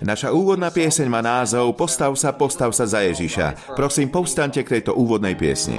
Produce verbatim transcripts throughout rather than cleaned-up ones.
Naša úvodná pieseň má názov Postav sa, postav sa za Ježiša. Prosím, povstaňte k tejto úvodnej piesni.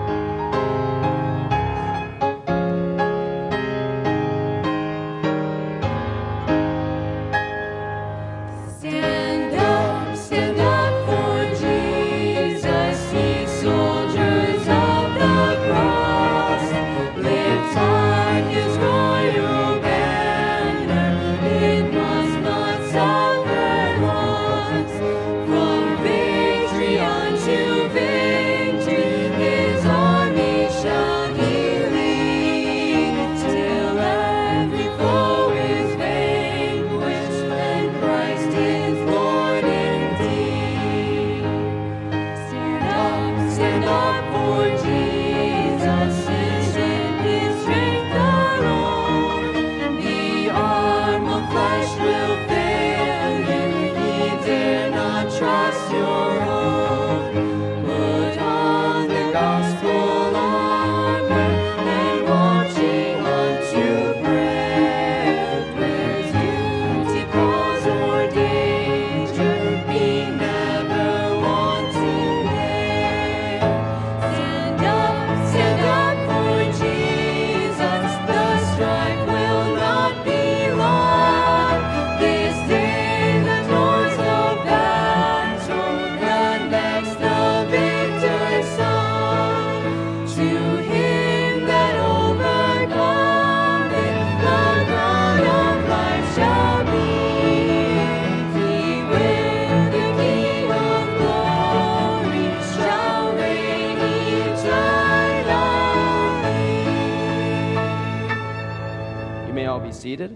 Seated.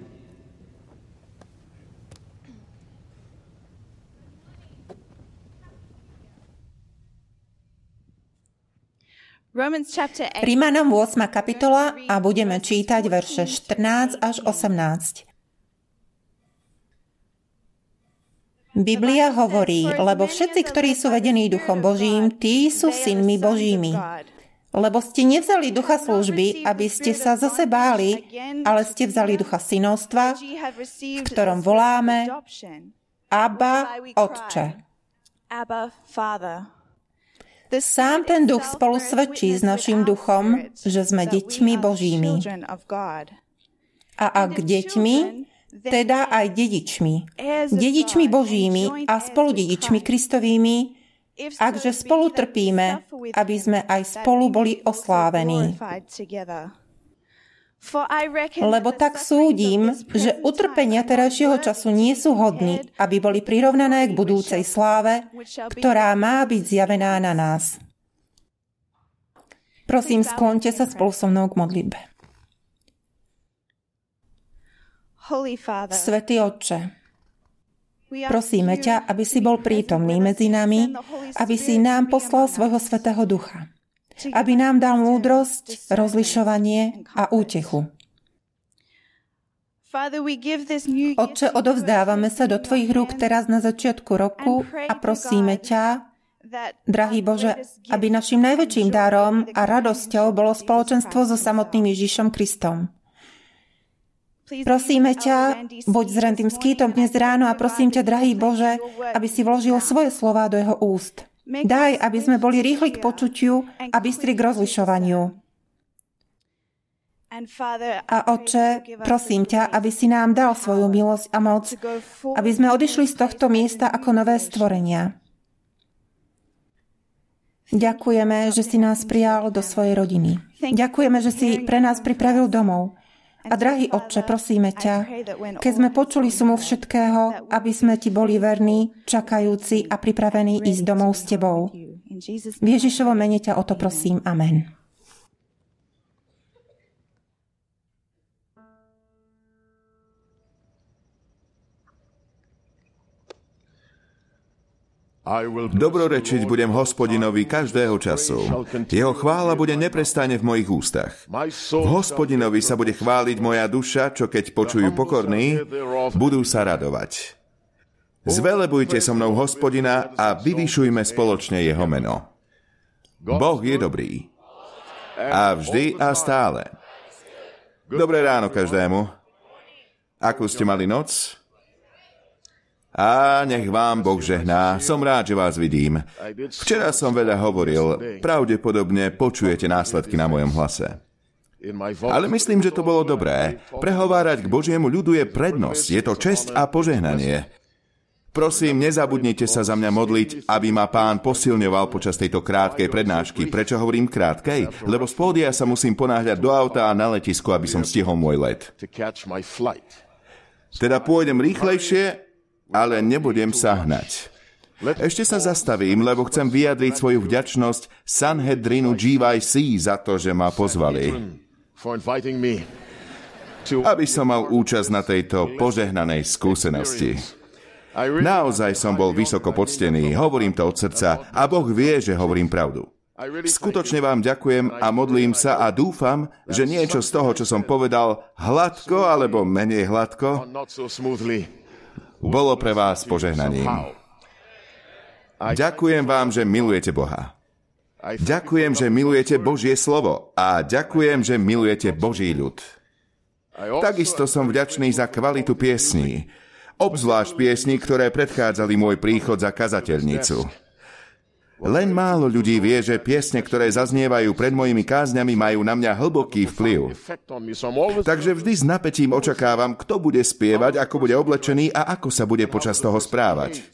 Rímanom ôsma kapitola a budeme čítať verše štrnásť až osemnásť. Biblia hovorí, lebo všetci, ktorí sú vedení Duchom Božím, tí sú synmi Božími. Lebo ste nevzali ducha služby, aby ste sa zase báli, ale ste vzali ducha synovstva, v ktorom voláme Abba, Otče. Sám ten duch spolu svedčí s našim duchom, že sme deťmi Božími. A ak deťmi, teda aj dedičmi. Dedičmi Božími a spoludedičmi Kristovými, akže spolu trpíme, aby sme aj spolu boli oslávení. Lebo tak súdim, že utrpenia terajšieho času nie sú hodní, aby boli prirovnané k budúcej sláve, ktorá má byť zjavená na nás. Prosím, skloňte sa spolu so mnou k modlitbe. Svätý Otče, prosíme ťa, aby si bol prítomný medzi nami, aby si nám poslal svojho Svätého Ducha, aby nám dal múdrosť, rozlišovanie a útechu. Otče, odovzdávame sa do tvojich rúk teraz na začiatku roku a prosíme ťa, drahý Bože, aby našim najväčším darom a radosťou bolo spoločenstvo so samotným Ježišom Kristom. Prosíme ťa, buď s Rentým skýtom dnes ráno a prosím ťa, drahý Bože, aby si vložil svoje slová do jeho úst. Daj, aby sme boli rýchli k počutiu a bystri k rozlišovaniu. A Otče, prosím ťa, aby si nám dal svoju milosť a moc, aby sme odišli z tohto miesta ako nové stvorenia. Ďakujeme, že si nás prijal do svojej rodiny. Ďakujeme, že si pre nás pripravil domov. A drahý Otče, prosíme ťa, keď sme počuli sumu všetkého, aby sme ti boli verní, čakajúci a pripravení ísť domov s tebou. V Ježišovom mene ťa o to prosím. Amen. Dobrorečiť budem Hospodinovi každého času. Jeho chvála bude neprestajne v mojich ústach. V Hospodinovi sa bude chváliť moja duša, čo keď počujú pokorní, budú sa radovať. Zvelebujte so mnou Hospodina a vyvyšujme spoločne jeho meno. Boh je dobrý. A vždy a stále. Dobré ráno každému. Akú ste mali noc? A nech vám Boh žehná. Som rád, že vás vidím. Včera som veľa hovoril. Pravdepodobne počujete následky na mojom hlase. Ale myslím, že to bolo dobré. Prehovárať k Božiemu ľudu je prednosť. Je to česť a požehnanie. Prosím, nezabudnite sa za mňa modliť, aby ma Pán posilňoval počas tejto krátkej prednášky. Prečo hovorím krátkej? Lebo z pódia sa musím ponáhľať do auta a na letisku, aby som stihol môj let. Teda pôjdem rýchlejšie, ale nebudem sa hnať. Ešte sa zastavím, lebo chcem vyjadriť svoju vďačnosť Sanhedrinu G Y C za to, že ma pozvali, aby som mal účasť na tejto požehnanej skúsenosti. Naozaj som bol vysoko poctený, hovorím to od srdca a Boh vie, že hovorím pravdu. Skutočne vám ďakujem a modlím sa a dúfam, že niečo z toho, čo som povedal, hladko alebo menej hladko, bolo pre vás požehnaním. Ďakujem vám, že milujete Boha. Ďakujem, že milujete Božie slovo a ďakujem, že milujete Boží ľud. Takisto som vďačný za kvalitu piesní, obzvlášť piesní, ktoré predchádzali môj príchod za kazateľnicu. Len málo ľudí vie, že piesne, ktoré zaznievajú pred mojimi kázňami, majú na mňa hlboký vplyv. Takže vždy s napätím očakávam, kto bude spievať, ako bude oblečený a ako sa bude počas toho správať.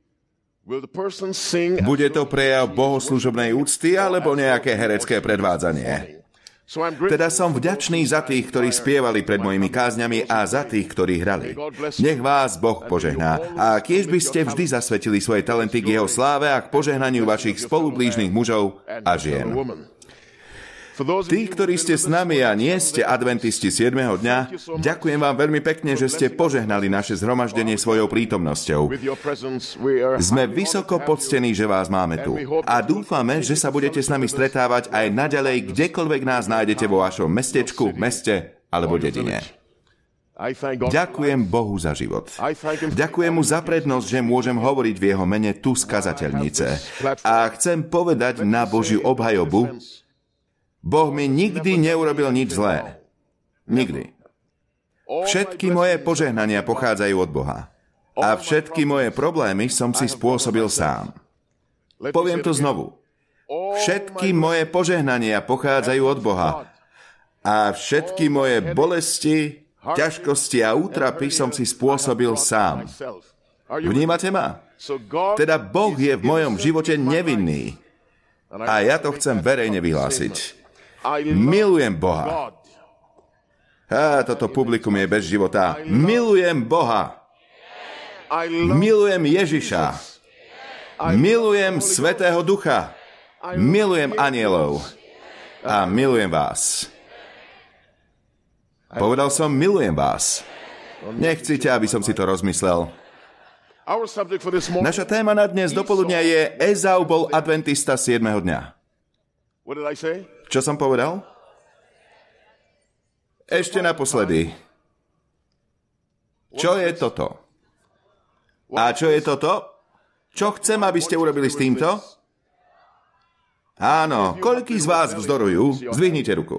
Bude to prejav bohoslužobnej úcty alebo nejaké herecké predvádzanie? Teda som vďačný za tých, ktorí spievali pred mojimi kázňami a za tých, ktorí hrali. Nech vás Boh požehná a kiež by ste vždy zasvetili svoje talenty k jeho sláve a k požehnaniu vašich spolublížnych mužov a žien. Tí, ktorí ste s nami a nie ste adventisti siedmeho dňa, ďakujem vám veľmi pekne, že ste požehnali naše zhromaždenie svojou prítomnosťou. Sme vysoko poctení, že vás máme tu. A dúfame, že sa budete s nami stretávať aj naďalej, kdekoľvek nás nájdete vo vašom mestečku, meste alebo dedine. Ďakujem Bohu za život. Ďakujem mu za prednosť, že môžem hovoriť v jeho mene tu z kazateľnice. A chcem povedať na Božiu obhajobu, Boh mi nikdy neurobil nič zlé. Nikdy. Všetky moje požehnania pochádzajú od Boha. A všetky moje problémy som si spôsobil sám. Poviem to znovu. Všetky moje požehnania pochádzajú od Boha. A všetky moje bolesti, ťažkosti a útrapy som si spôsobil sám. Vnímate ma? Teda Boh je v mojom živote nevinný. A ja to chcem verejne vyhlásiť. Milujem Boha. A toto publikum je bez života. Milujem Boha. Milujem Ježiša. Milujem Svätého Ducha. Milujem anjelov. A milujem vás. Povedal som, milujem vás. Nechcite, aby som si to rozmyslel. Naša téma na dnes dopoludnia je Ezau bol adventista siedmeho dňa. Čo som povedal? Ešte naposledy. Čo je toto? A čo je toto? Čo chcem, aby ste urobili s týmto? Áno, koľký z vás vzdorujú? Zdvihnite ruku.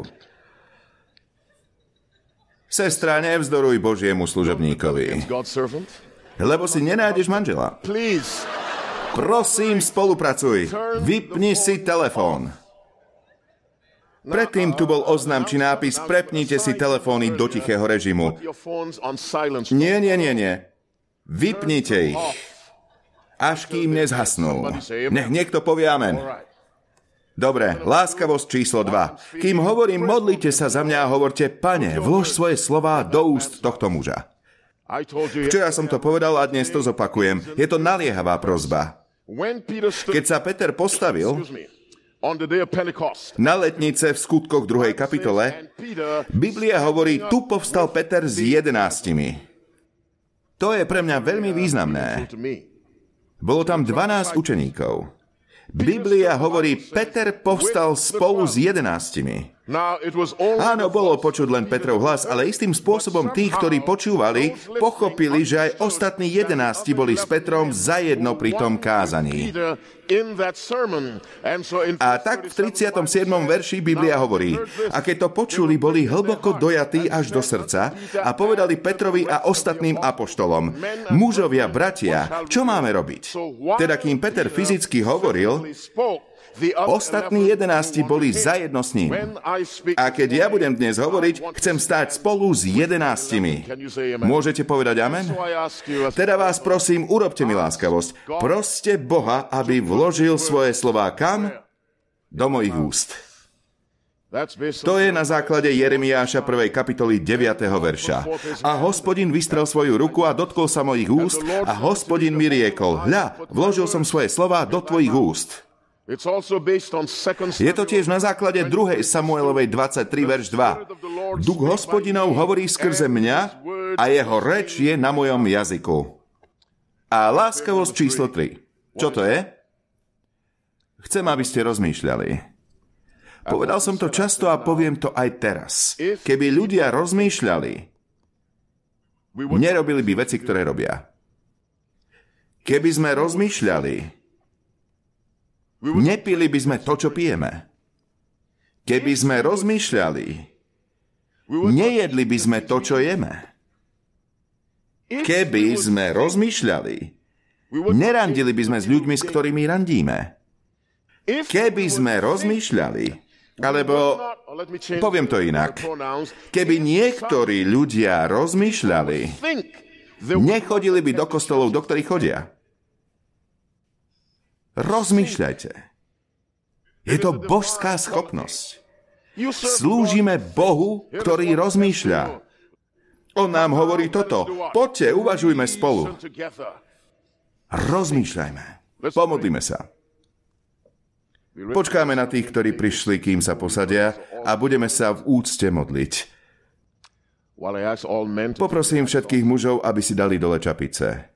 Sestra, nevzdoruj Božiemu služobníkovi. Lebo si nenájdeš manžela. Prosím, spolupracuj. Vypni si telefón. Predtým tu bol oznam či nápis prepnite si telefóny do tichého režimu. Nie, nie, nie, nie. Vypnite ich. Až kým nezhasnú. Nech niekto povie amen. Dobre, láskavosť číslo dva. Kým hovorím, modlite sa za mňa a hovorte, Pane, vlož svoje slová do úst tohto muža. Včera som to povedal a dnes to zopakujem. Je to naliehavá prosba. Keď sa Peter postavil na letnice v Skutkoch druhej kapitole, Biblia hovorí, tu povstal Peter s jedenáctimi. To je pre mňa veľmi významné. Bolo tam dvanásť učeníkov. Biblia hovorí, Peter povstal spolu s jedenáctimi. Áno, bolo počuť len Petrov hlas, ale istým spôsobom tí, ktorí počúvali, pochopili, že aj ostatní jedenácti boli s Petrom zajedno pri tom kázaní. A tak v tridsiatom siedmom verši Biblia hovorí: a keď to počuli, boli hlboko dojatí až do srdca a povedali Petrovi a ostatným apoštolom: mužovia, bratia, čo máme robiť? Teda kým Peter fyzicky hovoril, ostatní jedenácti boli zajedno s ním. A keď ja budem dnes hovoriť, chcem stáť spolu s jedenáctimi. Môžete povedať amen? Teda vás prosím, urobte mi láskavosť. Proste Boha, aby vložil svoje slová kam? Do mojich úst. To je na základe Jeremiáša prvej kapitoly deviateho verša. A Hospodin vystrel svoju ruku a dotkol sa mojich úst a Hospodin mi riekol: hľa, vložil som svoje slová do tvojich úst. Je to tiež na základe druhej Samuelovej dvadsaťtri, verš dva. Duch Hospodinov hovorí skrze mňa a jeho reč je na mojom jazyku. A láskavosť číslo tri. Čo to je? Chcem, aby ste rozmýšľali. Povedal som to často a poviem to aj teraz. Keby ľudia rozmýšľali, nerobili by veci, ktoré robia. Keby sme rozmýšľali, nepili by sme to, čo pijeme. Keby sme rozmýšľali, nejedli by sme to, čo jeme. Keby sme rozmýšľali, nerandili by sme s ľuďmi, s ktorými randíme. Keby sme rozmýšľali, alebo poviem to inak, keby niektorí ľudia rozmýšľali, nechodili by do kostolov, do ktorých chodia. Rozmýšľajte. Je to božská schopnosť. Slúžime Bohu, ktorý rozmýšľa. On nám hovorí toto: poďte, uvažujme spolu. Rozmýšľajme. Pomodlíme sa. Počkáme na tých, ktorí prišli, kým sa posadia, a budeme sa v úcte modliť. Poprosím všetkých mužov, aby si dali dole čapice.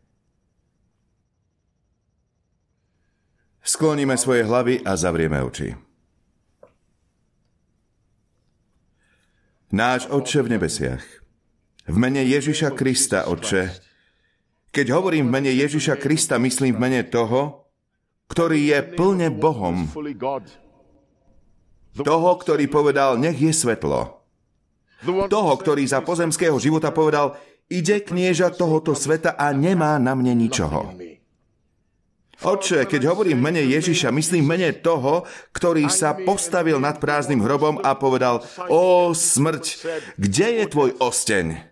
Skloníme svoje hlavy a zavrieme oči. Náš Otče v nebesiach, v mene Ježiša Krista, Otče, keď hovorím v mene Ježiša Krista, myslím v mene toho, ktorý je plne Bohom. Toho, ktorý povedal: nech je svetlo. Toho, ktorý za pozemského života povedal: ide knieža tohoto sveta a nemá na mne ničoho. Otče, keď hovorím v mene Ježiša, myslím v mene toho, ktorý sa postavil nad prázdnym hrobom a povedal: ó smrť, kde je tvoj osteň?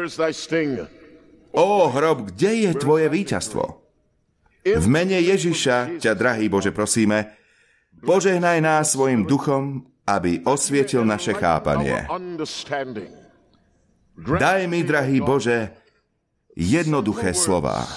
Ó hrob, kde je tvoje víťazstvo? V mene Ježiša ťa, drahý Bože, prosíme, požehnaj nás svojim duchom, aby osvietil naše chápanie. Daj mi, drahý Bože, jednoduché slová.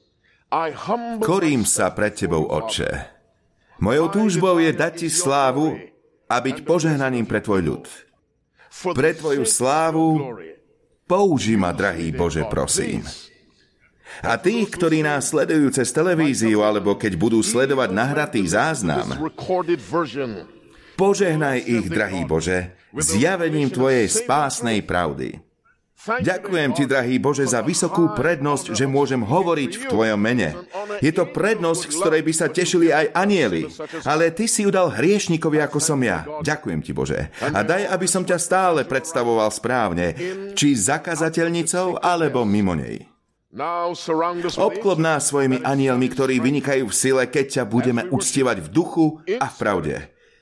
Korím sa pred Tebou, Otče. Mojou túžbou je dať Ti slávu a byť požehnaním pre Tvoj ľud. Pre Tvoju slávu použij ma, drahý Bože, prosím. A tých, ktorí nás sledujú cez televíziu, alebo keď budú sledovať nahratý záznam, požehnaj ich, drahý Bože, zjavením Tvojej spásnej pravdy. Ďakujem Ti, drahý Bože, za vysokú prednosť, že môžem hovoriť v Tvojom mene. Je to prednosť, z ktorej by sa tešili aj anjeli, ale Ty si ju dal hriešnikovi, ako som ja. Ďakujem Ti, Bože. A daj, aby som ťa stále predstavoval správne, či za kazateľnicou, alebo mimo nej. Obklop nás svojimi anjelmi, ktorí vynikajú v sile, keď ťa budeme uctievať v duchu a v pravde.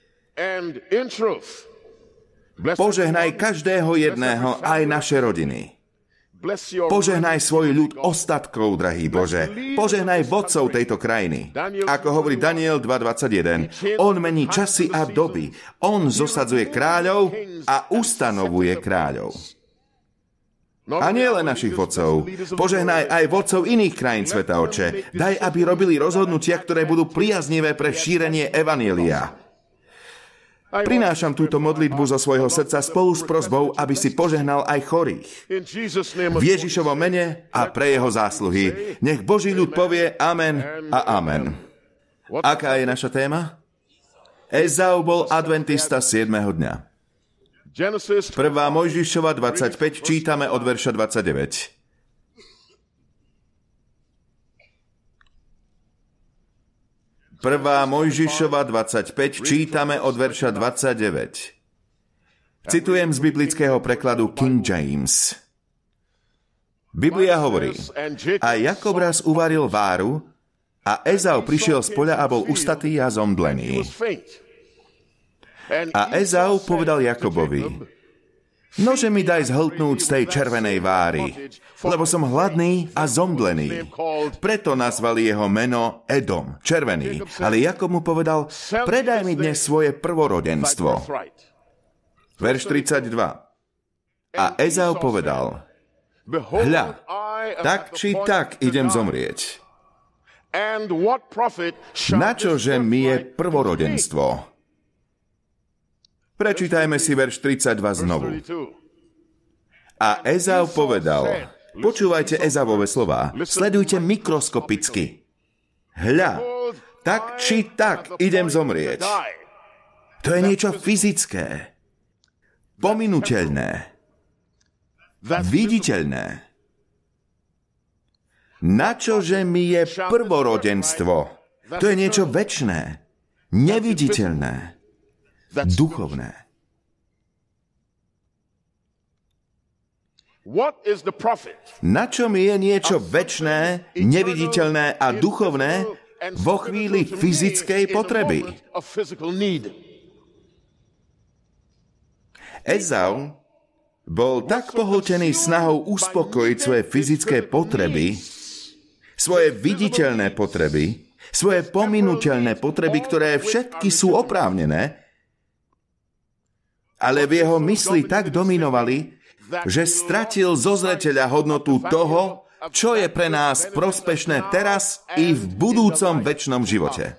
Požehnaj každého jedného, aj naše rodiny. Požehnaj svoj ľud ostatkov, drahý Bože. Požehnaj vodcov tejto krajiny. Ako hovorí Daniel dva dvadsaťjeden, on mení časy a doby. On zosadzuje kráľov a ustanovuje kráľov. A nie len našich vodcov. Požehnaj aj vodcov iných krajín sveta, Otče. Daj, aby robili rozhodnutia, ktoré budú priaznivé pre šírenie evanjelia. Prinášam túto modlitbu zo svojho srdca spolu s prosbou, aby si požehnal aj chorých. V Ježišovom mene a pre jeho zásluhy. Nech Boží ľud povie amen a amen. Aká je naša téma? Ezau bol adventista siedmeho dňa. Prvá Mojžišova dvadsaťpäť, čítame od verša dvadsaťdeväť. Prvá Mojžišova dvadsaťpäť, čítame od verša dvadsaťdeväť. Citujem z biblického prekladu King James. Biblia hovorí: A Jakob raz uvaril váru, a Ezau prišiel z poľa a bol ustatý a zomdlený. A Ezau povedal Jakobovi: Nože mi daj zhltnúť z tej červenej váry, lebo som hladný a zomdlený. Preto nazvali jeho meno Edom, červený. Ale Jakob mu povedal: Predaj mi dnes svoje prvorodenstvo. Verš tridsaťdva. A Ezau povedal: Hľa, tak či tak idem zomrieť. Načože mi je prvorodenstvo? Prečítajme si verš tridsaťdva znovu. A Ezau povedal, počúvajte Ezauvove slová, sledujte mikroskopicky. Hľa, tak či tak idem zomrieť. To je niečo fyzické, pominuteľné, viditeľné. Načože mi je prvorodenstvo? To je niečo večné, neviditeľné, duchovné. Na čom je niečo večné, neviditeľné a duchovné vo chvíli fyzickej potreby? Ezau bol tak pohltený snahou uspokojiť svoje fyzické potreby, svoje viditeľné potreby, svoje pominuteľné potreby, ktoré všetky sú oprávnené, ale v jeho mysli tak dominovali, že stratil zo zreteľa hodnotu toho, čo je pre nás prospešné teraz i v budúcom večnom živote.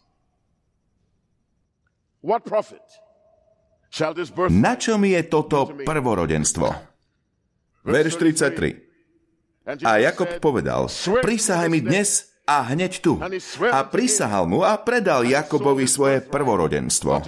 Na čom je toto prvorodenstvo? Verš tridsaťtri. A Jakob povedal, prisahaj mi dnes a hneď tu. A prisahal mu a predal Jakobovi svoje prvorodenstvo.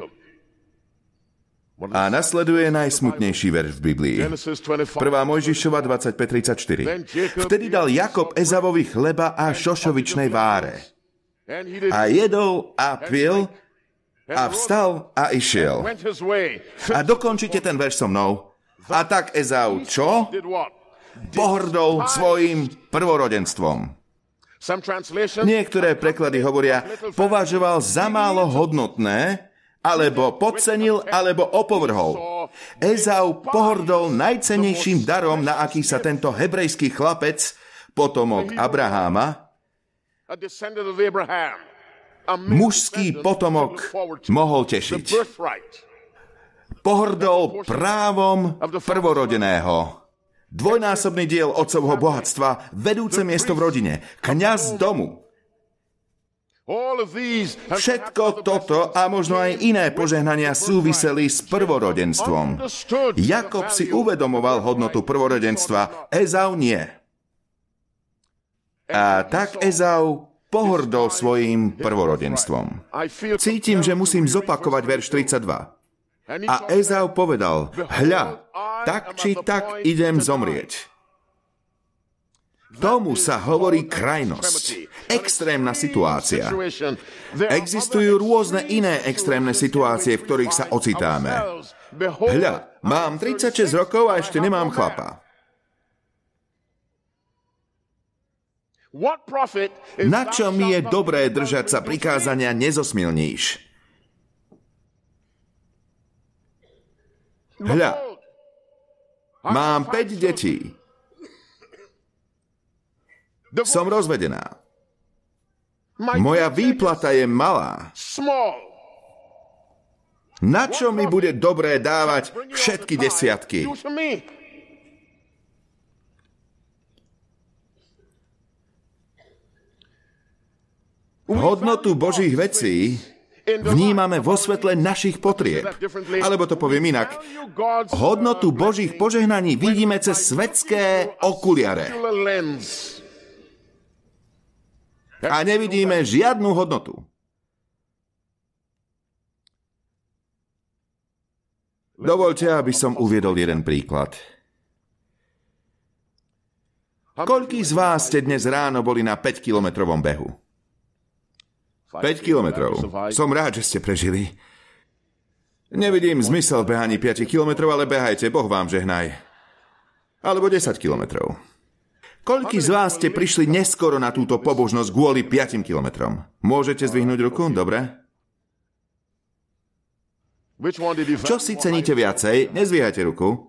A nasleduje najsmutnejší verš v Biblii. Prvá Mojžišova dvadsaťpäť tridsaťštyri. Vtedy dal Jakob Ezavovi chleba a šošovičnej váre. A jedol a pil a vstal a išiel. A dokončite ten verš so mnou. A tak Ezau čo? Pohrdol svojim prvorodenstvom. Niektoré preklady hovoria, považoval za málo hodnotné, alebo podcenil, alebo opovrhol. Ezau pohrdol najcennejším darom, na aký sa tento hebrejský chlapec, potomok Abraháma, mužský potomok, mohol tešiť. Pohrdol právom prvorodeného. Dvojnásobný diel otcovho bohatstva, vedúce miesto v rodine, kňaz domu. Všetko toto a možno aj iné požehnania súviseli s prvorodenstvom. Jakob si uvedomoval hodnotu prvorodenstva, Ezau nie. A tak Ezau pohrdol svojím prvorodenstvom. Cítim, že musím zopakovať verš tridsaťdva. A Ezau povedal, hľa, tak či tak idem zomrieť. Tomu sa hovorí krajnosť, extrémna situácia. Existujú rôzne iné extrémne situácie, v ktorých sa ocitáme. Hľa, mám tridsaťšesť rokov a ešte nemám chlapa. Na čo mi je dobré držať sa prikázania nezosmilníš? Hľa, mám päť detí. Som rozvedená. Moja výplata je malá. Na čo mi bude dobré dávať všetky desiatky? Hodnotu Božích vecí vnímame vo svetle našich potrieb. Alebo to poviem inak. Hodnotu Božích požehnaní vidíme cez svetské okuliare. A nevidíme žiadnu hodnotu. Dovoľte, aby som uviedol jeden príklad. Koľký z vás ste dnes ráno boli na päťkilometrovom behu? päť kilometrov. Som rád, že ste prežili. Nevidím zmysel v behaní päť kilometrov, ale behajte, Boh vám žehnaj. Alebo desať kilometrov. Koľký z vás ste prišli neskoro na túto pobožnosť kvôli päť kilometrom? Môžete zdvihnúť ruku? Dobre. Čo si ceníte viacej? Nezvíhajte ruku.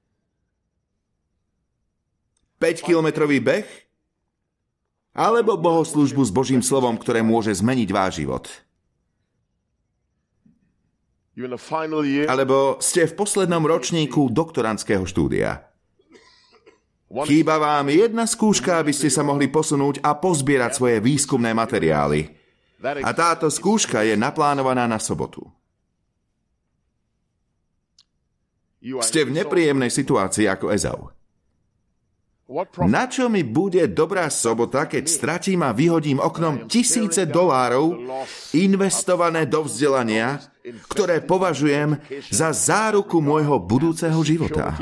päťkilometrový beh? Alebo bohoslúžbu s Božím slovom, ktoré môže zmeniť váš život? Alebo ste v poslednom ročníku doktorandského štúdia. Chýba vám jedna skúška, aby ste sa mohli posunúť a pozbierať svoje výskumné materiály. A táto skúška je naplánovaná na sobotu. Ste v nepríjemnej situácii ako Ezau. Na čo mi bude dobrá sobota, keď stratím a vyhodím oknom tisíce dolárov investované do vzdelania, ktoré považujem za záruku môjho budúceho života?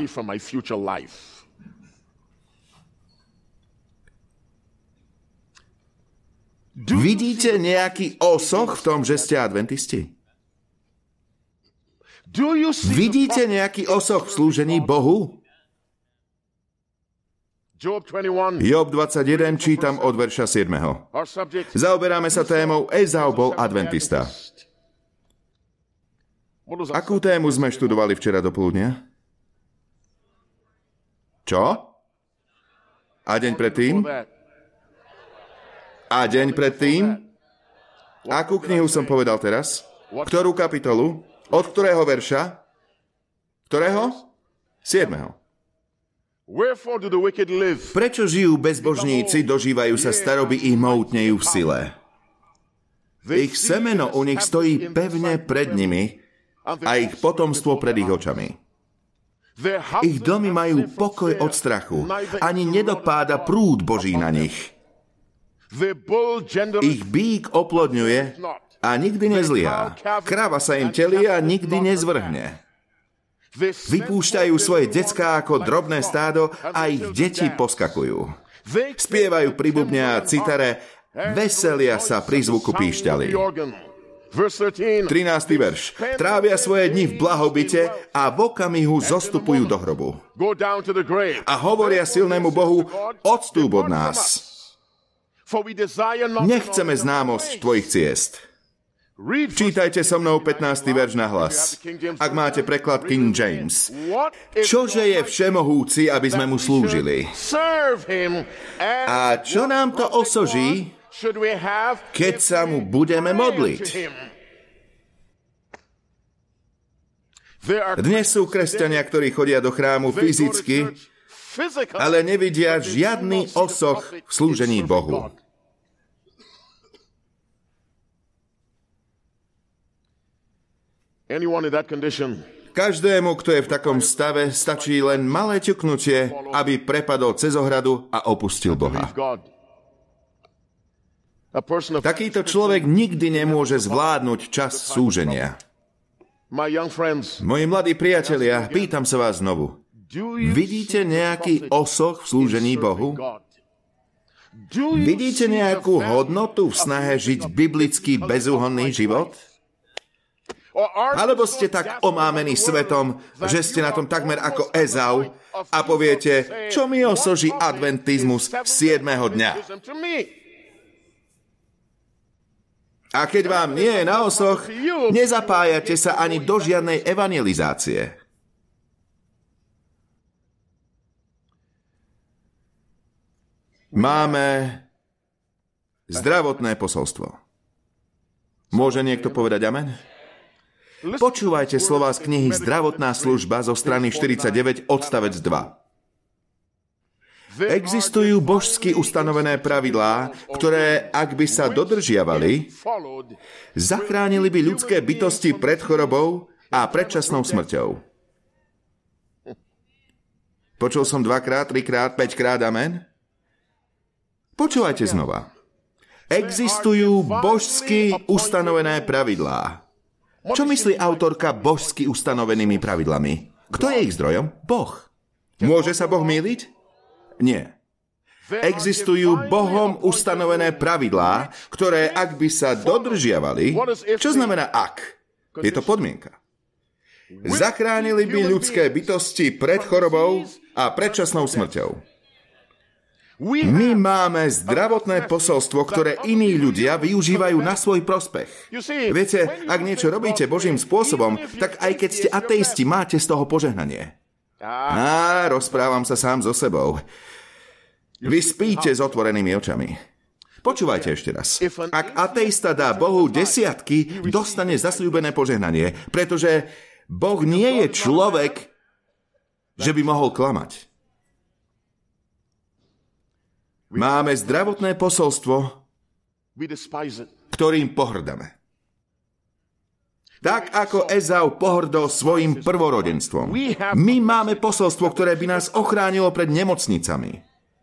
Vidíte nejaký osoch v tom, že ste adventisti? Vidíte nejaký osoch v slúžení Bohu? Job dvadsaťjeden, čítam od verša siedmeho. Zaoberáme sa témou Ezau bol adventista. Akú tému sme študovali včera do poludnia? Čo? A deň predtým? A deň predtým? Akú knihu som povedal teraz? Ktorú kapitolu? Od ktorého verša? Ktorého? Siedmeho. Prečo žijú bezbožníci, dožívajú sa staroby i moutnejú v sile? Ich semeno u nich stojí pevne pred nimi a ich potomstvo pred ich očami. Ich domy majú pokoj od strachu, ani nedopáda prúd Boží na nich. Ich bík oplodňuje a nikdy nezlyhá. Krava sa im telie a nikdy nezvrhne. Vypúšťajú svoje decká ako drobné stádo a ich deti poskakujú. Spievajú pri bubne a citare, veselia sa pri zvuku píšťaly. trinásty verš. Trávia svoje dni v blahobite a v okamihu zostupujú do hrobu. A hovoria silnému Bohu, odstúp od nás. Nechceme známosť tvojich ciest. Čítajte so mnou pätnásty verš na hlas. Ak máte preklad King James. Čože je všemohúci, aby sme mu slúžili? A čo nám to osoží, keď sa mu budeme modliť? Dnes sú kresťania, ktorí chodia do chrámu fyzicky, ale nevidia žiadny osoch v slúžení Bohu. Každému, kto je v takom stave, stačí len malé ťuknutie, aby prepadol cez ohradu a opustil Boha. Takýto človek nikdy nemôže zvládnuť čas súženia. Moji mladí priatelia, pýtam sa vás znovu. Vidíte nejaký osoch v slúžení Bohu? Vidíte nejakú hodnotu v snahe žiť biblický bezúhonný život? Alebo ste tak omámení svetom, že ste na tom takmer ako Ezau a poviete, čo mi osoží adventizmus siedmeho dňa? A keď vám nie je na osoch, nezapájate sa ani do žiadnej evangelizácie. Máme zdravotné posolstvo. Môže niekto povedať amen? Počúvajte slová z knihy Zdravotná služba zo strany štyridsaťdeväť, odstavec dva. Existujú božsky ustanovené pravidlá, ktoré, ak by sa dodržiavali, zachránili by ľudské bytosti pred chorobou a predčasnou smrťou. Počul som dvakrát, trikrát, päťkrát amen? Počúvajte znova. Existujú božsky ustanovené pravidlá. Čo myslí autorka božsky ustanovenými pravidlami? Kto je ich zdrojom? Boh. Môže sa Boh mýliť? Nie. Existujú Bohom ustanovené pravidlá, ktoré ak by sa dodržiavali, čo znamená ak? Je to podmienka. Zachránili by ľudské bytosti pred chorobou a predčasnou smrťou. My máme zdravotné posolstvo, ktoré iní ľudia využívajú na svoj prospech. Viete, ak niečo robíte Božím spôsobom, tak aj keď ste ateisti, máte z toho požehnanie. Á, rozprávam sa sám so sebou. Vy spíte s otvorenými očami. Počúvajte ešte raz. Ak ateista dá Bohu desiatky, dostane zasľúbené požehnanie, pretože Boh nie je človek, že by mohol klamať. Máme zdravotné posolstvo, ktorým pohrdame. Tak ako Ezau pohrdol svojim prvorodenstvom. My máme posolstvo, ktoré by nás ochránilo pred nemocnicami,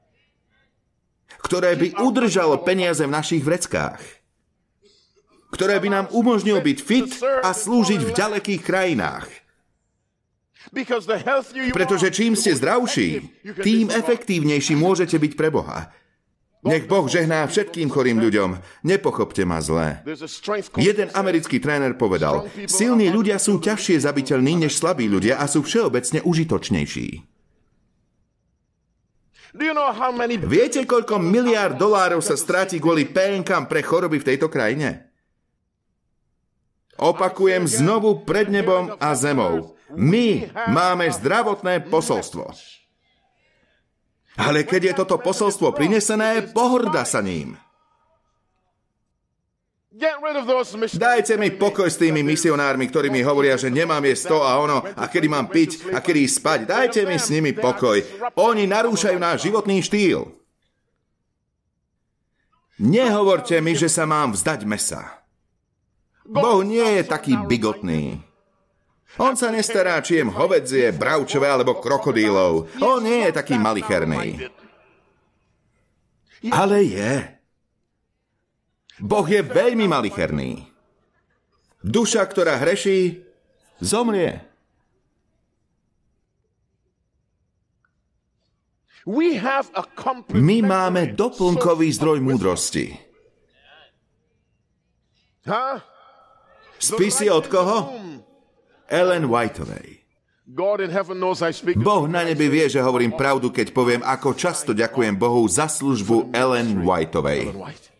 ktoré by udržalo peniaze v našich vreckách, ktoré by nám umožnilo byť fit a slúžiť v ďalekých krajinách. Pretože čím ste zdravší, tým efektívnejší môžete byť pre Boha. Nech Boh žehná všetkým chorým ľuďom. Nepochopte ma zle. Jeden americký tréner povedal, silní ľudia sú ťažšie zabiteľní než slabí ľudia a sú všeobecne užitočnejší. Viete, koľko miliárd dolárov sa stráti kvôli pé en kám pre choroby v tejto krajine? Opakujem znovu pred nebom a zemou. My máme zdravotné posolstvo. Ale keď je toto posolstvo prinesené, pohŕda sa ním. Dajte mi pokoj s tými misionármi, ktorí mi hovoria, že nemám jesť to a ono, a kedy mám piť, a kedy spať. Dajte mi s nimi pokoj. Oni narúšajú náš životný štýl. Nehovorte mi, že sa mám vzdať mesa. Boh nie je taký bigotný. On sa nestará, či jem hovädzie, bravčové alebo krokodílov. On nie je taký malicherný. Ale je. Boh je veľmi malicherný. Duša, ktorá hreší, zomrie. My máme doplnkový zdroj múdrosti. Spisy od koho? Ellen Whiteovej. Boh na nebi vie, že hovorím pravdu, keď poviem, ako často ďakujem Bohu za službu Ellen Whiteovej.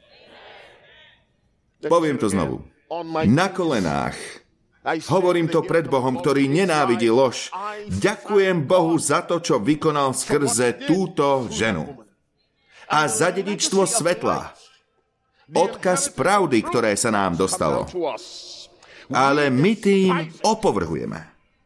Poviem to znovu. Na kolenách. Hovorím to pred Bohom, ktorý nenávidí lož. Ďakujem Bohu za to, čo vykonal skrze túto ženu. A za dedičstvo svetla. Odkaz pravdy, ktoré sa nám dostalo. Ale my tým opovrhujeme.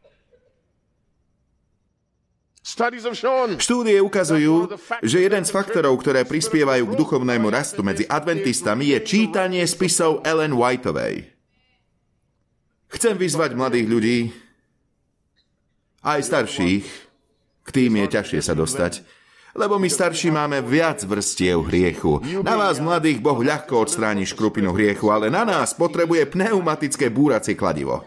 Štúdie ukazujú, že jeden z faktorov, ktoré prispievajú k duchovnému rastu medzi adventistami, je čítanie spisov Ellen Whiteovej. Chcem vyzvať mladých ľudí, aj starších, k tým je ťažšie sa dostať, lebo my starší máme viac vrstiev hriechu. Na vás, mladých, Boh ľahko odstráni škrupinu hriechu, ale na nás potrebuje pneumatické búracie kladivo.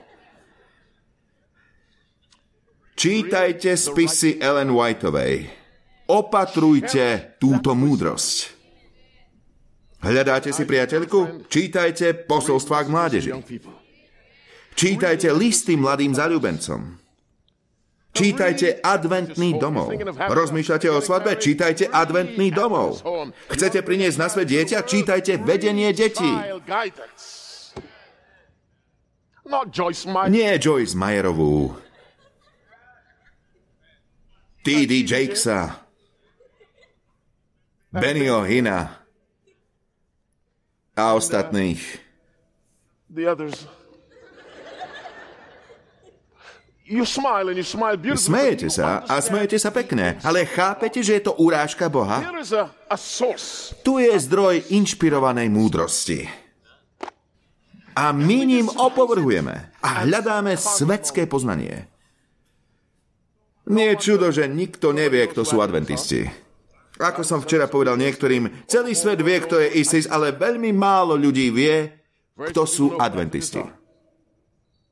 Čítajte spisy Ellen Whiteovej. Opatrujte túto múdrosť. Hľadáte si priateľku? Čítajte posolstvá k mládeži. Čítajte listy mladým zaľúbencom. Čítajte adventný domov. Rozmýšľate o svadbe? Čítajte adventný domov. Chcete priniesť na svet dieťa? Čítajte vedenie detí. Nie Joyce Meyerovú. T D Jakesa. Bennyho Hinna. A ostatných. Smejete sa a smejete sa pekne, ale chápete, že je to urážka Boha? Tu je zdroj inšpirovanej múdrosti. A my ním opovrhujeme a hľadáme svetské poznanie. Nie je čudo, že nikto nevie, kto sú adventisti. Ako som včera povedal niektorým, celý svet vie, kto je ISIS, ale veľmi málo ľudí vie, kto sú adventisti.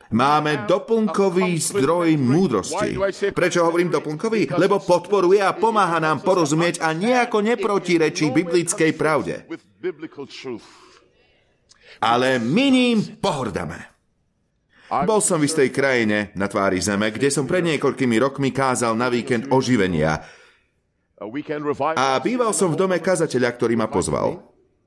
Máme doplnkový zdroj múdrosti. Prečo hovorím doplnkový? Lebo podporuje a pomáha nám porozumieť a nejako neprotirečí biblickej pravde. Ale my ním pohordáme. Bol som v istej krajine na tvári zeme, kde som pred niekoľkými rokmi kázal na víkend oživenia. A býval som v dome kazateľa, ktorý ma pozval.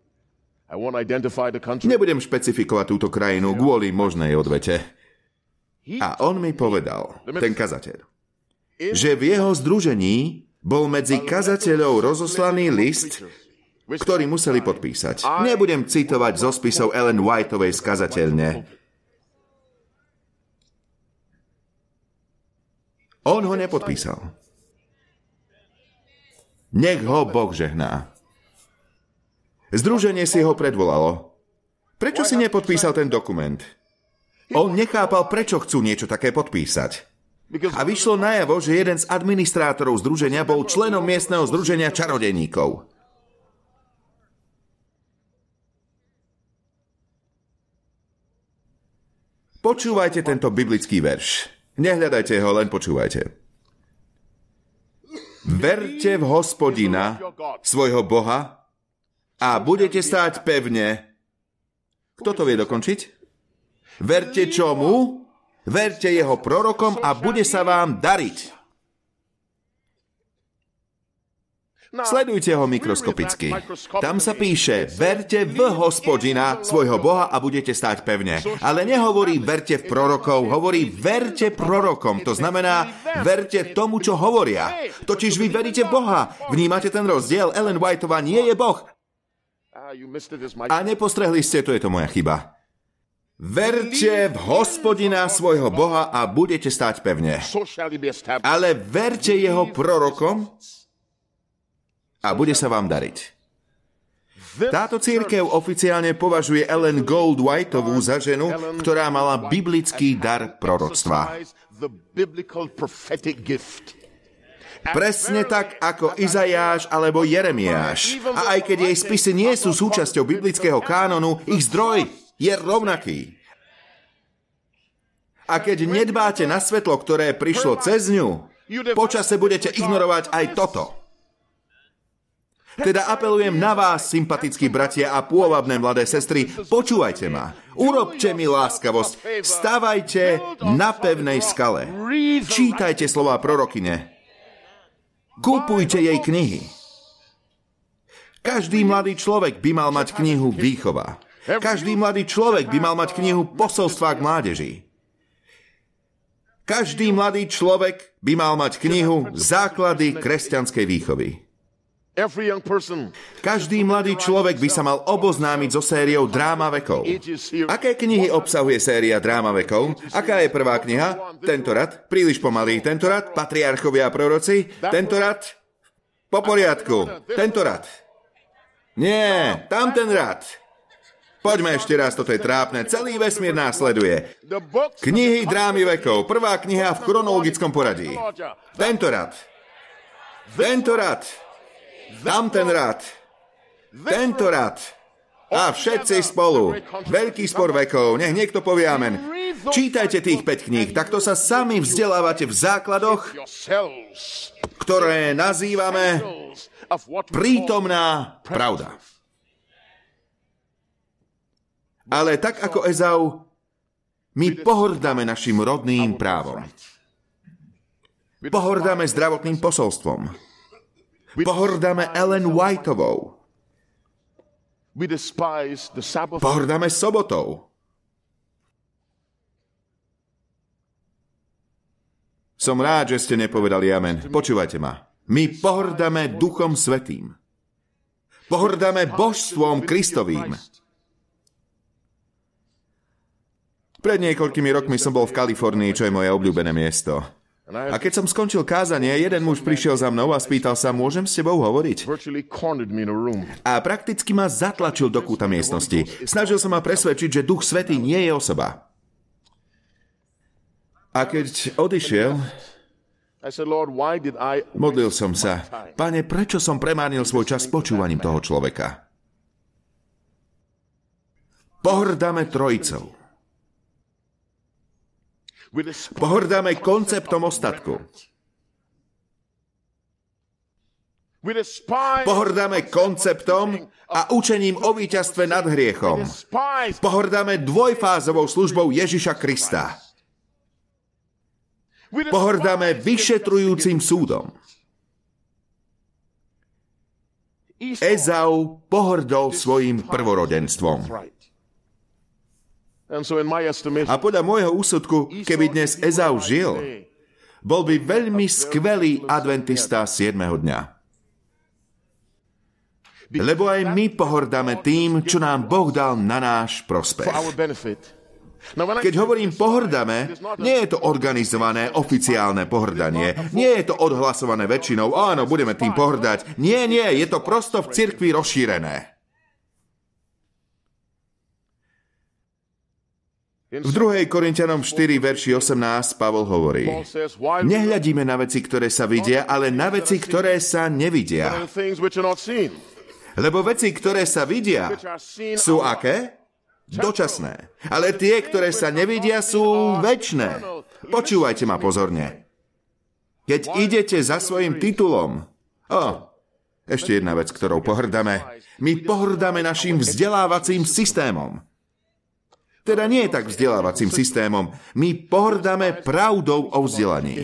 Nebudem špecifikovať túto krajinu kvôli možnej odvete. A on mi povedal, ten kazateľ, že v jeho združení bol medzi kazateľov rozoslaný list, ktorý museli podpísať. Nebudem citovať zo spisov Ellen Whiteovej z kazateľne. On ho nepodpísal. Nech ho Boh žehná. Združenie si ho predvolalo. Prečo si nepodpísal ten dokument? On nechápal, prečo chcú niečo také podpísať. A vyšlo najavo, že jeden z administrátorov združenia bol členom miestneho združenia čarodejníkov. Počúvajte tento biblický verš. Nehľadajte ho, len počúvajte. Verte v Hospodina, svojho Boha, a budete stáť pevne. Kto to vie dokončiť? Verte čomu? Verte jeho prorokom a bude sa vám dariť. Sledujte ho mikroskopicky. Tam sa píše, verte v Hospodina, svojho Boha a budete stáť pevne. Ale nehovorí verte v prorokov, hovorí verte prorokom. To znamená, verte tomu, čo hovoria. Totiž vy veríte v Boha. Vnímate ten rozdiel? Ellen Whiteová nie je Boh. A nepostrehli ste, to je to moja chyba. Verte v Hospodina svojho Boha a budete stáť pevne. Ale verte jeho prorokom a bude sa vám dariť. Táto cirkev oficiálne považuje Ellen Gold Whiteovú za ženu, ktorá mala biblický dar proroctva. Presne tak ako Izajáš alebo Jeremiáš. A aj keď jej spisy nie sú súčasťou biblického kánonu, ich zdroj je rovnaký. A keď nedbáte na svetlo, ktoré prišlo cez ňu, počase budete ignorovať aj toto. Teda apelujem na vás, sympatickí bratia a pôvabné mladé sestry, počúvajte ma. Urobte mi láskavosť. Stavajte na pevnej skale. Čítajte slová prorokyne. Kupujte jej knihy. Každý mladý človek by mal mať knihu Výchova. Každý mladý človek by mal mať knihu Posolstvá k mládeži. Každý mladý človek by mal mať knihu Základy kresťanskej výchovy. Každý mladý človek by sa mal oboznámiť so sériou Dráma vekov. Aké knihy obsahuje séria Dráma vekov? Aká je prvá kniha? Tentorat? Príliš pomalý. Tentorat? Patriarchovia a proroci? Tentorat? Po poriadku. Tentorat? Nie, tam ten rad. Poďme ešte raz, toto je trápne. Celý vesmír následuje. Knihy Drámy vekov. Prvá kniha v chronologickom poradí. Tento rad. Tento rad. Tam ten rad. Tento rad. A všetci spolu. Veľký spor vekov. Nech niekto povie amen. Čítajte tých päť kníh. Takto sa sami vzdelávate v základoch, ktoré nazývame prítomná pravda. Ale tak ako Ezau, my pohordáme našim rodným právom. Pohordáme zdravotným posolstvom. Pohordáme Ellen Whiteovou. Pohordáme sobotou. Som rád, že ste nepovedali amen. Počúvajte ma. My pohordáme Duchom Svätým. Pohordáme božstvom Kristovým. Pred niekoľkými rokmi som bol v Kalifornii, čo je moje obľúbené miesto. A keď som skončil kázanie, jeden muž prišiel za mnou a spýtal sa, môžem s tebou hovoriť? A prakticky ma zatlačil do kúta miestnosti. Snažil sa ma presvedčiť, že Duch Svätý nie je osoba. A keď odišiel, modlil som sa. Pane, prečo som premárnil svoj čas počúvaním toho človeka? Pohordáme Trojicou. Pohrdáme konceptom ostatku. Pohrdáme konceptom a učením o víťazstve nad hriechom. Pohrdáme dvojfázovou službou Ježiša Krista. Pohrdáme vyšetrujúcim súdom. Ezau pohrdol svojim prvorodenstvom. A podľa môjho úsudku, keby dnes Ezau žil, bol by veľmi skvelý adventista siedmeho dňa. Lebo aj my pohordáme tým, čo nám Boh dal na náš prospech. Keď hovorím pohordáme, nie je to organizované oficiálne pohrdanie. Nie je to odhlasované väčšinou. Áno, budeme tým pohrdať. Nie, nie, je to prosto v cirkvi rozšírené. V druhej Korinťanom štyri, verši osemnásť, Pavol hovorí: Nehľadíme na veci, ktoré sa vidia, ale na veci, ktoré sa nevidia. Lebo veci, ktoré sa vidia, sú aké? Dočasné. Ale tie, ktoré sa nevidia, sú večné. Počúvajte ma pozorne. Keď idete za svojim titulom... Ó, ešte jedna vec, ktorou pohrdáme. My pohrdáme našim vzdelávacím systémom. Teda nie tak vzdelávacím systémom. My pohrdáme pravdou o vzdelaní.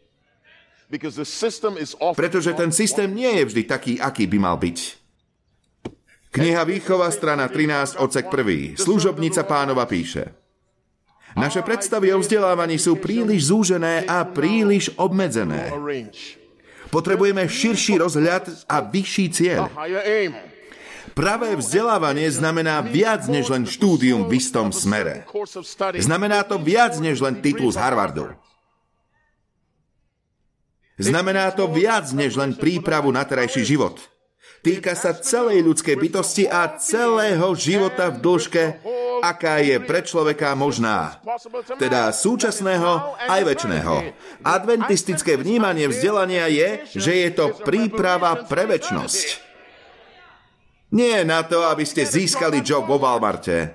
Pretože ten systém nie je vždy taký, aký by mal byť. Kniha Výchova, strana trinásť, odsek prvý. Služobnica Pánova píše: Naše predstavy o vzdelávaní sú príliš zúžené a príliš obmedzené. Potrebujeme širší rozhľad a vyšší cieľ. Pravé vzdelávanie znamená viac než len štúdium v istom smere. Znamená to viac než len titul z Harvardu. Znamená to viac než len prípravu na terajší život. Týka sa celej ľudskej bytosti a celého života v dĺžke, aká je pre človeka možná. Teda súčasného aj večného. Adventistické vnímanie vzdelania je, že je to príprava pre večnosť. Nie na to, aby ste získali job vo Walmarte.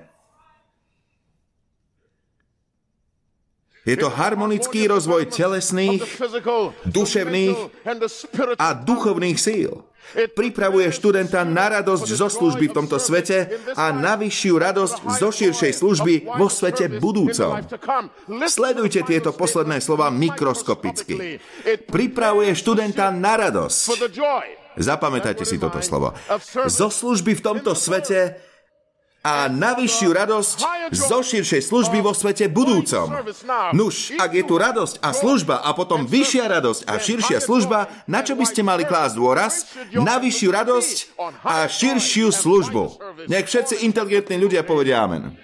Je to harmonický rozvoj telesných, duševných a duchovných síl. Pripravuje študenta na radosť zo služby v tomto svete a na vyššiu radosť zo širšej služby vo svete budúcom. Sledujte tieto posledné slova mikroskopicky. Pripravuje študenta na radosť. Zapamätajte si toto slovo. Zo služby v tomto svete a na vyššiu radosť zo širšej služby vo svete budúcom. Nuž, ak je tu radosť a služba a potom vyššia radosť a širšia služba, na čo by ste mali klásť dôraz? Na vyššiu radosť a širšiu službu. Nech všetci inteligentní ľudia povedia amen.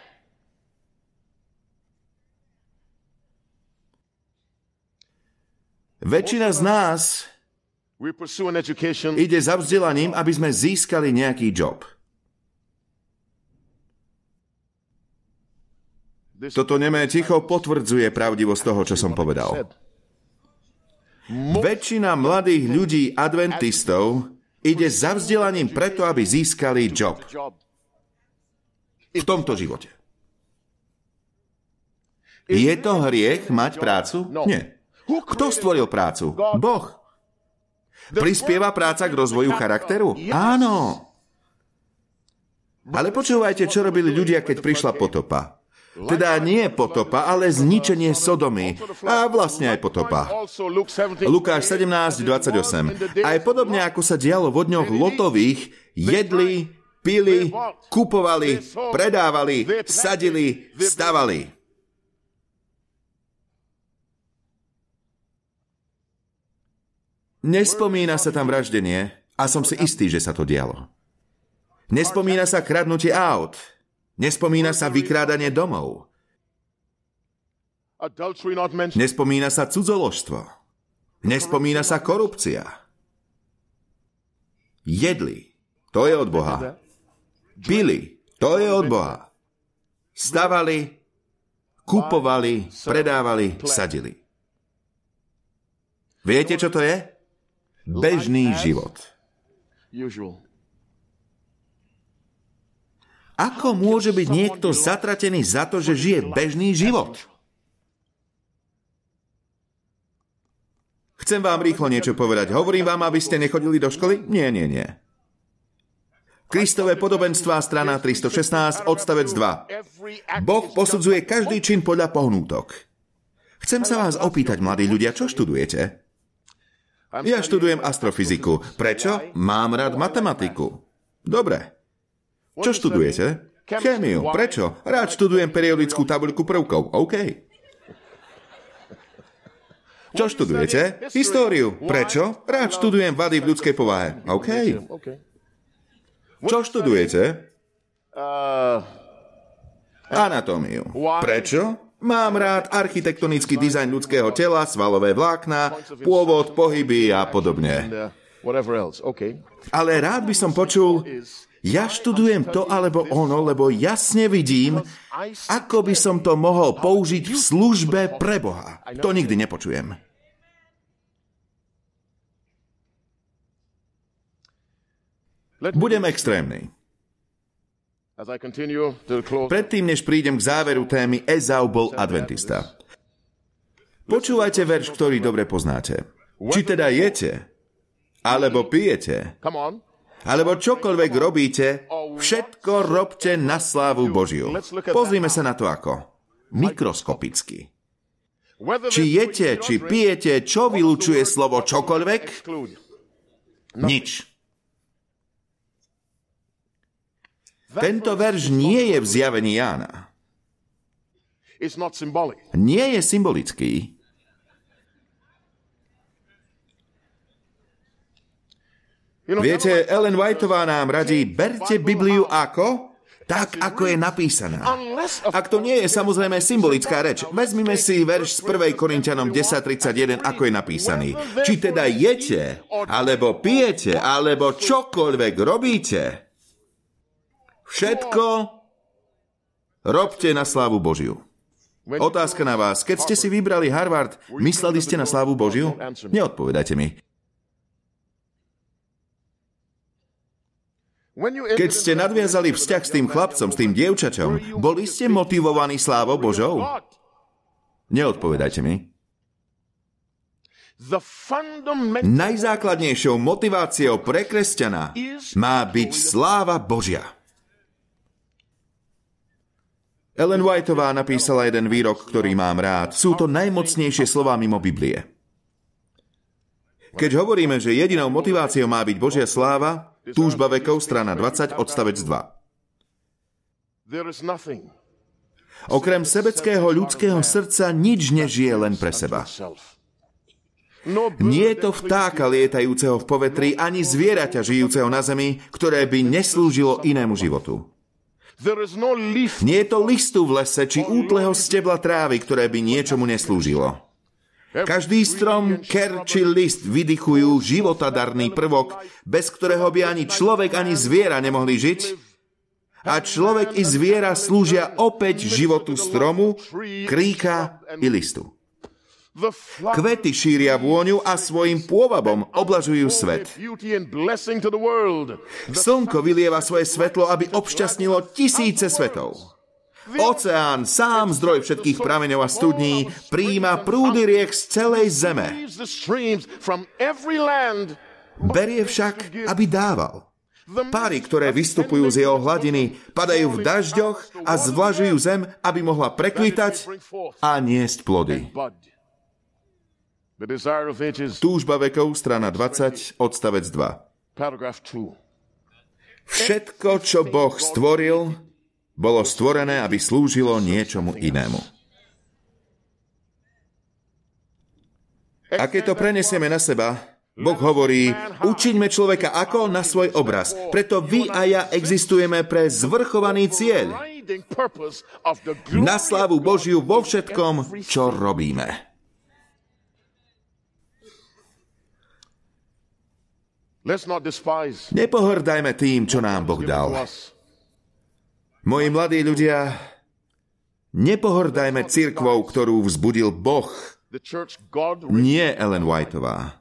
Väčšina z nás ide za vzdelaním, aby sme získali nejaký job. Toto nemé ticho potvrdzuje pravdivosť toho, čo som povedal. Väčšina mladých ľudí adventistov ide za vzdelaním preto, aby získali job. V tomto živote. Je to hriech mať prácu? Nie. Kto stvoril prácu? Boh. Prispieva práca k rozvoju charakteru? Áno. Ale počúvajte, čo robili ľudia, keď prišla potopa. Teda nie potopa, ale zničenie Sodomy. A vlastne aj potopa. Lukáš sedemnásť dvadsaťosem. Aj podobne, ako sa dialo vo dňoch Lotových, jedli, pili, kupovali, predávali, sadili, stavali. Nespomína sa tam vraždenie a som si istý, že sa to dialo. Nespomína sa kradnutie aut. Nespomína sa vykrádanie domov. Nespomína sa cudzoložstvo. Nespomína sa korupcia. Jedli. To je od Boha. Pili. To je od Boha. Stavali, kupovali, predávali, sadili. Viete, čo to je? Bežný život. Ako môže byť niekto zatratený za to, že žije bežný život? Chcem vám rýchlo niečo povedať. Hovorím vám, aby ste nechodili do školy? Nie, nie, nie. Kristové podobenstvá, strana tristošestnásť, odstavec dva. Boh posudzuje každý čin podľa pohnútok. Chcem sa vás opýtať, mladí ľudia, čo študujete? Ja študujem astrofyziku. Prečo? Mám rád matematiku. Dobre. Čo študujete? Chémiu. Prečo? Rád študujem periodickú tabuľku prvkov. OK. Čo študujete? Históriu. Prečo? Rád študujem vady v ľudskej povahe. OK. Čo študujete? Anatómiu. Prečo? Mám rád architektonický dizajn ľudského tela, svalové vlákna, pôvod, pohyby a podobne. Ale rád by som počul, ja študujem to alebo ono, lebo jasne vidím, ako by som to mohol použiť v službe pre Boha. To nikdy nepočujem. Budem extrémny. Predtým, než prídem k záveru témy, Ezau bol adventista. Počúvajte verš, ktorý dobre poznáte. Či teda jete, alebo pijete, alebo čokoľvek robíte, všetko robte na slávu Božiu. Pozrime sa na to ako. Mikroskopicky. Či jete, či pijete, čo vylučuje slovo čokoľvek? Nič. Tento verš nie je v zjavení Jána. Nie je symbolický. Viete, Ellen Whiteová nám radí, berte Bibliu ako? Tak, ako je napísaná. Ak to nie je samozrejme symbolická reč, vezmime si verš z prvého Korinťanom desať tridsaťjeden, ako je napísaný. Či teda jete, alebo pijete, alebo čokoľvek robíte, všetko robte na slávu Božiu. Otázka na vás. Keď ste si vybrali Harvard, mysleli ste na slávu Božiu? Neodpovedajte mi. Keď ste nadviazali vzťah s tým chlapcom, s tým dievčačom, boli ste motivovaní slávou Božou? Neodpovedajte mi. Najzákladnejšou motiváciou pre kresťana má byť sláva Božia. Ellen Whiteová napísala jeden výrok, ktorý mám rád. Sú to najmocnejšie slová mimo Biblie. Keď hovoríme, že jedinou motiváciou má byť Božia sláva, Túžba vekov, strana dvadsať, odstavec dva. Okrem sebeckého ľudského srdca nič nežije len pre seba. Nie je to vtáka lietajúceho v povetri, ani zvieraťa žijúceho na zemi, ktoré by neslúžilo inému životu. Nie je to listu v lese, či útleho stebla trávy, ktoré by niečomu neslúžilo. Každý strom, ker či list vydychujú životadarný prvok, bez ktorého by ani človek, ani zviera nemohli žiť. A človek i zviera slúžia opäť životu stromu, kríka i listu. Kvety šíria vôňu a svojim pôvabom oblažujú svet. Slnko vylieva svoje svetlo, aby obšťastnilo tisíce svetov. Oceán, sám zdroj všetkých prameňov a studní, prijíma prúdy riek z celej zeme. Berie však, aby dával. Páry, ktoré vystupujú z jeho hladiny, padajú v dažďoch a zvlažujú zem, aby mohla prekvitať a niesť plody. Túžba vekov, strana dvadsať, odstavec dva. Všetko, čo Boh stvoril, bolo stvorené, aby slúžilo niečomu inému. A keď to prenesieme na seba, Boh hovorí, učiňme človeka ako na svoj obraz. Preto vy a ja existujeme pre zvrchovaný cieľ. Na slávu Božiu vo všetkom, čo robíme. Nepohrdajme tým, čo nám Boh dal. Moji mladí ľudia, nepohrdajme cirkvou, ktorú vzbudil Boh. Nie Ellen Whiteová.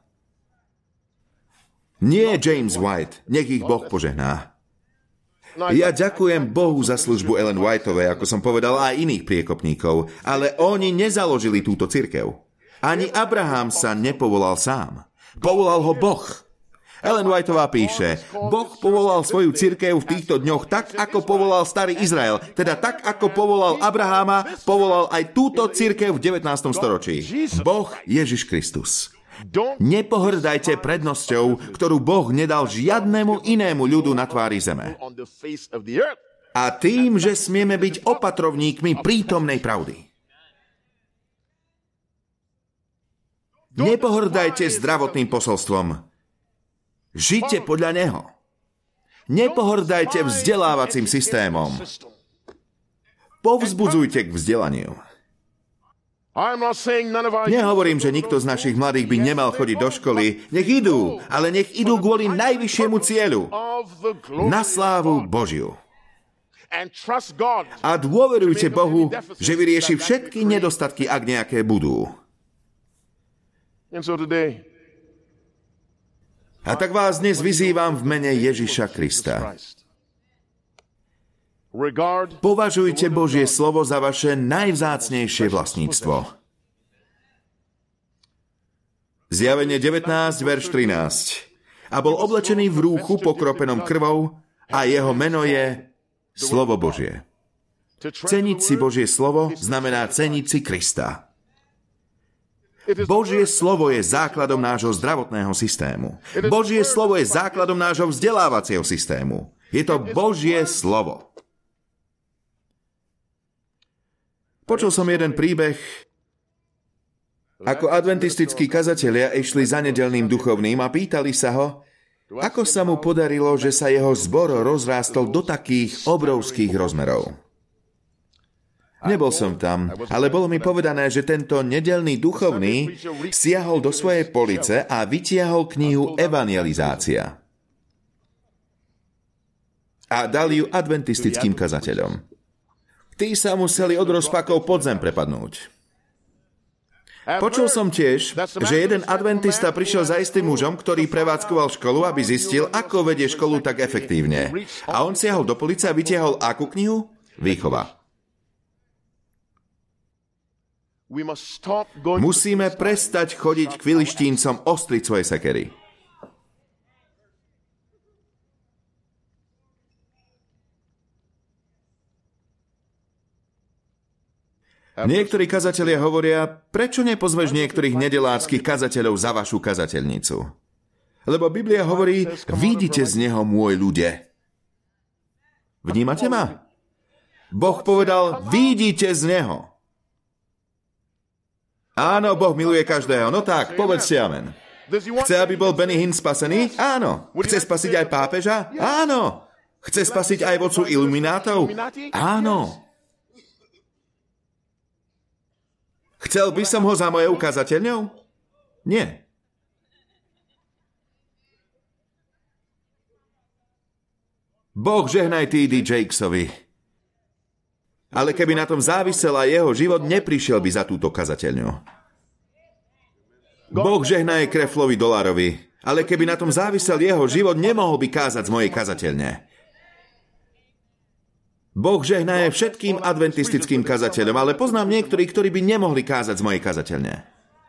Nie James White. Nech ich Boh požehná. Ja ďakujem Bohu za službu Ellen Whiteovej, ako som povedal, aj iných priekopníkov, ale oni nezaložili túto cirkev. Ani Abraham sa nepovolal sám. Povolal ho Boh. Ellen Whiteová píše, Boh povolal svoju cirkev v týchto dňoch tak, ako povolal starý Izrael. Teda tak, ako povolal Abraháma, povolal aj túto cirkev v devätnástom storočí. Boh Ježiš Kristus. Nepohrdajte prednosťou, ktorú Boh nedal žiadnemu inému ľudu na tvári zeme. A tým, že smieme byť opatrovníkmi prítomnej pravdy. Nepohrdajte zdravotným posolstvom. Žite podľa neho. Nepohrdajte vzdelávacím systémom. Povzbudzujte k vzdelaniu. Nehovorím, že nikto z našich mladých by nemal chodiť do školy. Nech idú, ale nech idú kvôli najvyššiemu cieľu. Na slávu Božiu. A dôverujte Bohu, že vyrieši všetky nedostatky, ak nejaké budú. A tak vás dnes vyzývam v mene Ježiša Krista. Považujte Božie slovo za vaše najvzácnejšie vlastníctvo. Zjavenie devätnásť, verš trinásť. A bol oblečený v rúchu pokropenom krvou a jeho meno je Slovo Božie. Ceniť si Božie slovo znamená ceniť si Krista. Božie slovo je základom nášho zdravotného systému. Božie slovo je základom nášho vzdelávacieho systému. Je to Božie slovo. Počul som jeden príbeh, ako adventistickí kazatelia išli za nedeľným duchovným a pýtali sa ho, ako sa mu podarilo, že sa jeho zbor rozrástol do takých obrovských rozmerov. Nebol som tam, ale bolo mi povedané, že tento nedeľný duchovný siahol do svojej police a vytiahol knihu Evangelizácia. A dal ju adventistickým kazateľom. Tí sa museli od rozpakov pod zem prepadnúť. Počul som tiež, že jeden adventista prišiel za istým mužom, ktorý prevádzkoval školu, aby zistil, ako vedie školu tak efektívne. A on siahol do police a vytiahol akú knihu? Výchova. Musíme prestať chodiť k filištíncom ostriť svoje sekery. Niektorí kazatelia hovoria, prečo nepozveš niektorých nedeláckých kazateľov za vašu kazateľnicu? Lebo Biblia hovorí, vidíte z neho, môj ľude. Vnímate ma? Boh povedal, vidíte z neho. Áno, Boh miluje každého. No tak, povedzte amen. Chce, aby bol Benny Hinn spasený? Áno. Chce spasiť aj pápeža? Áno. Chce spasiť aj vodcu iluminátov? Áno. Chcel by som ho za mojou kazateľňou? Nie. Boh žehnaj T D Jakesovi. Ale keby na tom závisel aj jeho život, neprišiel by za túto kazateľňu. Boh žehnaj Kreflovi Dolárovi. Ale keby na tom závisel jeho život, nemohol by kázať z mojej kazateľne. Boh žehnaje všetkým adventistickým kazateľom, ale poznám niektorých, ktorí by nemohli kázať z mojej kazateľne.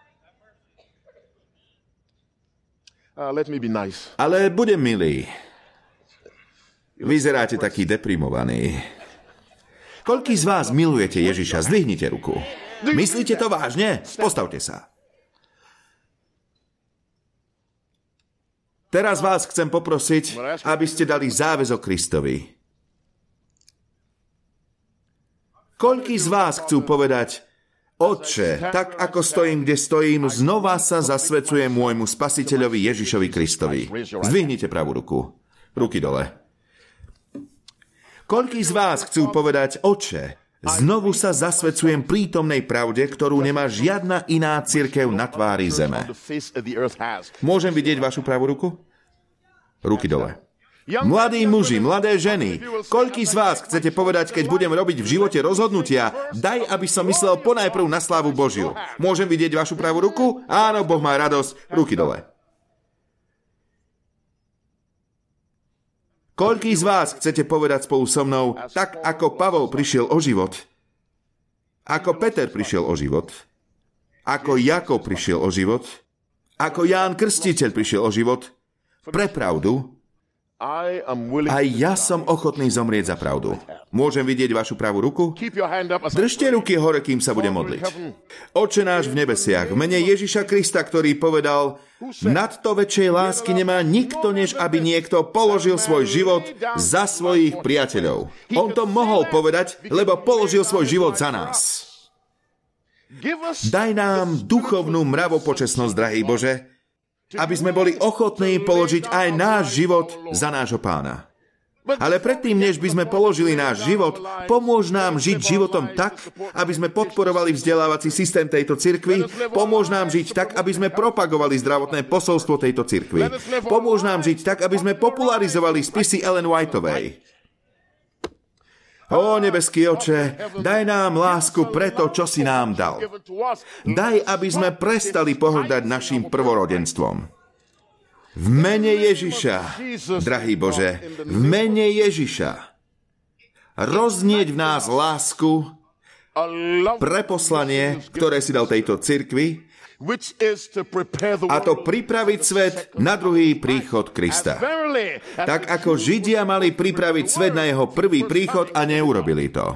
Ale budem milý. Vyzeráte taký deprimovaný. Koľký z vás milujete Ježiša? Zdvihnite ruku. Myslíte to vážne? Postavte sa. Teraz vás chcem poprosiť, aby ste dali záväzok Kristovi. Koľkí z vás chcú povedať, Otče, tak ako stojím, kde stojím, znova sa zasvedcujem môjmu spasiteľovi Ježišovi Kristovi. Zdvihnite pravú ruku. Ruky dole. Koľkí z vás chcú povedať, Otče, znovu sa zasvedcujem prítomnej pravde, ktorú nemá žiadna iná cirkev na tvári zeme. Môžem vidieť vašu pravú ruku? Ruky dole. Mladí muži, mladé ženy, koľký z vás chcete povedať, keď budem robiť v živote rozhodnutia, daj, aby som myslel ponajprv na slávu Božiu. Môžem vidieť vašu pravú ruku? Áno, Boh má radosť. Ruky dole. Koľký z vás chcete povedať spolu so mnou, tak ako Pavol prišiel o život, ako Peter prišiel o život, ako Jakub prišiel o život, ako Ján Krstiteľ prišiel o život, pre pravdu, aj ja som ochotný zomrieť za pravdu. Môžem vidieť vašu pravú ruku? Držte ruky hore, kým sa budem modliť. Oče náš v nebesiach, v mene Ježiša Krista, ktorý povedal, nad to väčšej lásky nemá nikto, než aby niekto položil svoj život za svojich priateľov. On to mohol povedať, lebo položil svoj život za nás. Daj nám duchovnú mravopočesnosť, drahý Bože, aby sme boli ochotní položiť aj náš život za nášho Pána. Ale predtým, než by sme položili náš život, pomôž nám žiť životom tak, aby sme podporovali vzdelávací systém tejto cirkvi, pomôž nám žiť tak, aby sme propagovali zdravotné posolstvo tejto cirkvi. Pomôž nám žiť tak, aby sme popularizovali spisy Ellen Whiteovej. Ó, nebeský Oče, daj nám lásku pre to, čo si nám dal. Daj, aby sme prestali pohrdať našim prvorodenstvom. V mene Ježiša, drahý Bože, v mene Ježiša, roznieť v nás lásku pre poslanie, ktoré si dal tejto cirkvi, a to pripraviť svet na druhý príchod Krista. Tak ako Židia mali pripraviť svet na jeho prvý príchod a neurobili to.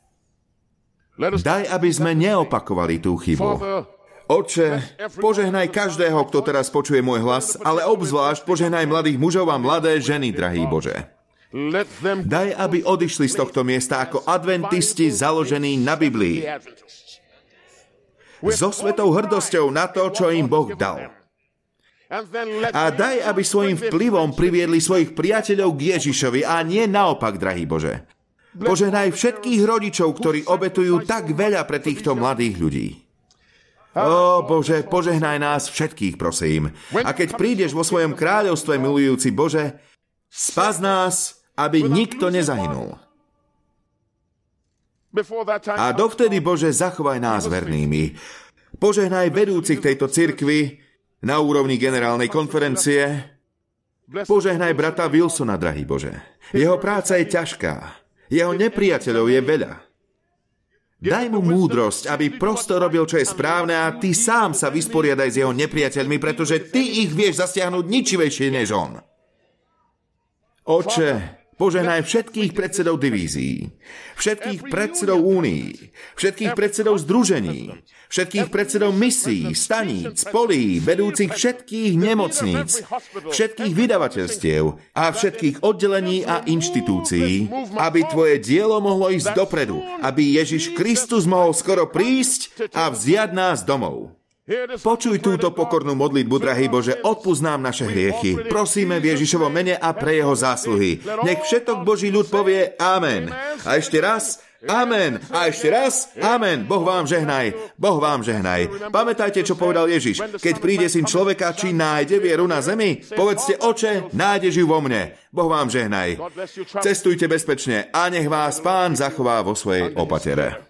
Daj, aby sme neopakovali tú chybu. Oče, požehnaj každého, kto teraz počuje môj hlas, ale obzvlášť požehnaj mladých mužov a mladé ženy, drahý Bože. Daj, aby odišli z tohto miesta ako adventisti založení na Biblii. So svetou hrdosťou na to, čo im Boh dal. A daj, aby svojim vplyvom priviedli svojich priateľov k Ježišovi a nie naopak, drahý Bože. Požehnaj všetkých rodičov, ktorí obetujú tak veľa pre týchto mladých ľudí. Ó Bože, požehnaj nás všetkých, prosím. A keď prídeš vo svojom kráľovstve, milujúci Bože, spas nás, aby nikto nezahynul. A dovtedy, Bože, zachovaj nás vernými. Požehnaj vedúcich tejto cirkvi na úrovni generálnej konferencie. Požehnaj brata Wilsona, drahý Bože. Jeho práca je ťažká. Jeho nepriateľov je veľa. Daj mu múdrosť, aby prosto robil, čo je správne a ty sám sa vysporiadaj s jeho nepriateľmi, pretože ty ich vieš zasiahnuť ničivejšie než on. Oče, požehnaj všetkých predsedov divízií, všetkých predsedov únií, všetkých predsedov združení, všetkých predsedov misií, staníc, polí, vedúcich všetkých nemocníc, všetkých vydavateľstiev a všetkých oddelení a inštitúcií, aby tvoje dielo mohlo ísť dopredu, aby Ježiš Kristus mohol skoro prísť a vziať nás domov. Počuj túto pokornú modlitbu, drahý Bože, odpusť nám naše hriechy. Prosíme v Ježišovom mene a pre jeho zásluhy. Nech všetok Boží ľud povie amen. A ešte raz, amen. A ešte raz, amen. Boh vám žehnaj. Boh vám žehnaj. Pamätajte, čo povedal Ježiš. Keď príde Syn človeka, či nájde vieru na zemi? Povedzte, Oče, nájdeš ju vo mne. Boh vám žehnaj. Cestujte bezpečne a nech vás Pán zachová vo svojej opatere.